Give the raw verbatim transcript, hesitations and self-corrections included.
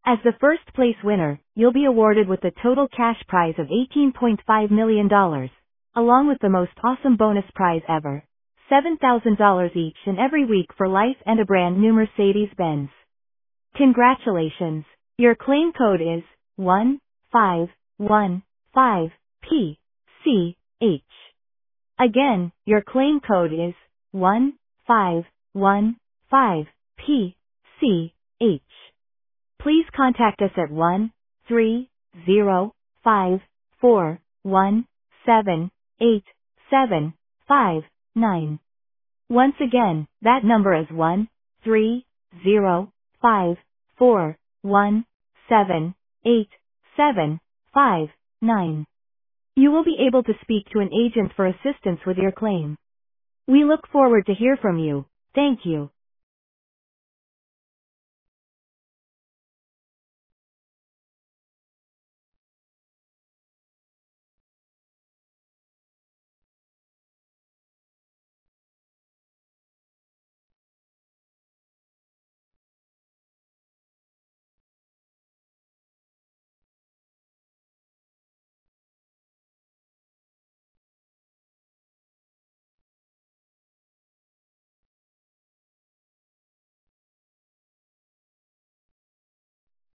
As the first place winner, you'll be awarded with the total cash prize of eighteen point five million dollars, along with the most awesome bonus prize ever, seven thousand dollars each and every week for life and a brand new Mercedes-Benz. Congratulations! Your claim code is one five one five P C H. Again, your claim code is one five one five P C H. Please contact us at one three zero five four one seven eight seven five nine. Once again, that number is one three zero five four one seven eight seven five nine. You will be able to speak to an agent for assistance with your claim. We look forward to hear from you. Thank you.